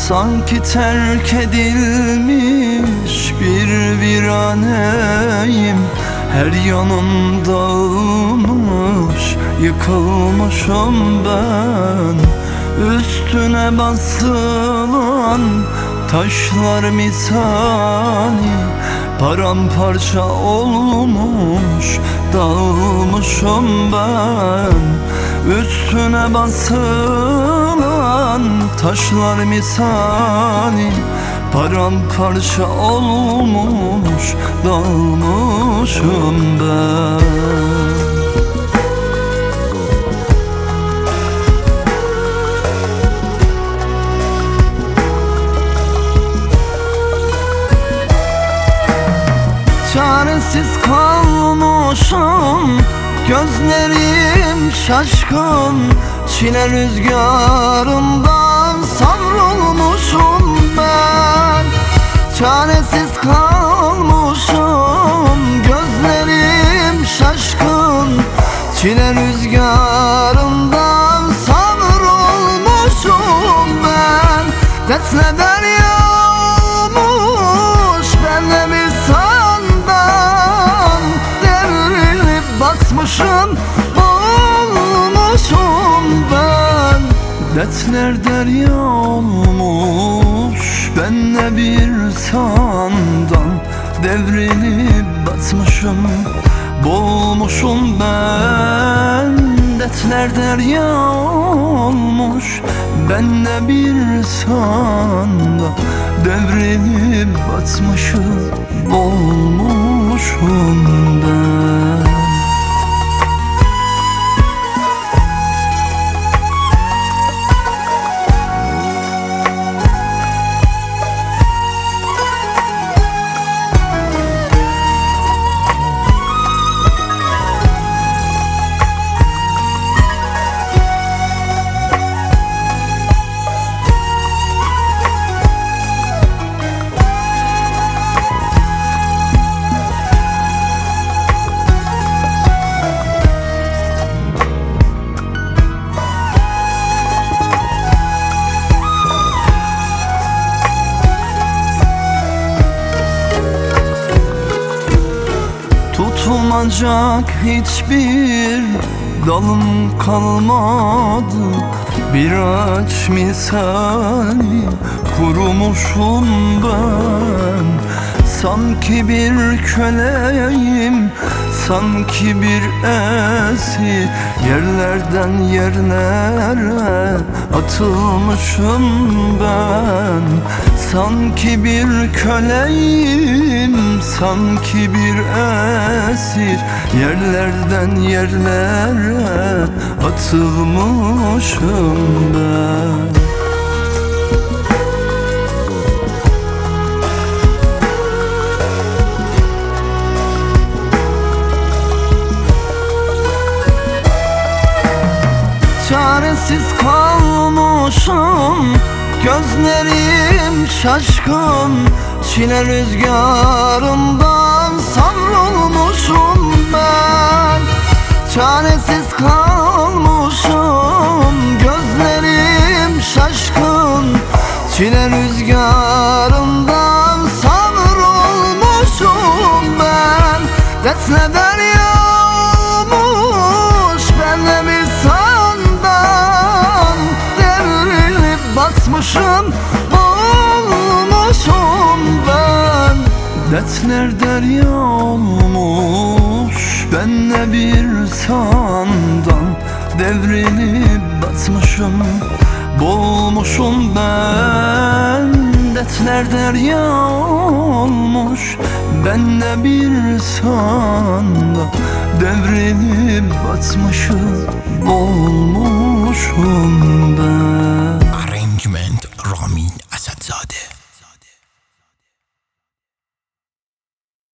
Sanki terk edilmiş bir viraneyim. Her yanım dağılmış, yıkılmışım ben. Üstüne basılan taşlar misali paramparça olmuş, dağılmışım ben. Üstüne basılan taşlar misali paramparça olmuş, dağılmışım ben. Çaresiz kalmışım, gözlerim şaşkın. Çile rüzgarından savrulmuşum ben. Çaresiz kalmışım, gözlerim şaşkın. Çile rüzgarından savrulmuşum ben. Dertle deryaymış, benle bir sandan devrilip basmışım, boğulmuşum ben. Dertler derya olmuş, benle bir sandan devrilip batmışım, boğulmuşum ben. Dertler derya olmuş, benle bir sanda devrilip batmışım, boğulmuşum ben. Tutulacak hiçbir dalım kalmadı. Bir ağaç misali kurumuşum ben. Sanki bir köleyim, sanki bir esir. Yerlerden yerlere atılmışım ben. Sanki bir köleyim, sanki bir esir. Yerlerden yerlere atılmışım ben. Çaresiz kalmışım, gözlerim şaşkın. Çile rüzgarından savrulmuşum ben. Çaresiz kalmışım, gözlerim şaşkın. Çile rüzgarından savrulmuşum ben. Dertle deryaymış, benle bir sandan devrilip basmışım, boğulmuşum ben. Dertler derya olmuş, benle bir sandan devrilip batmışım, boğulmuşum ben. Dertler derya olmuş, benle bir sanda devrilip batmışım,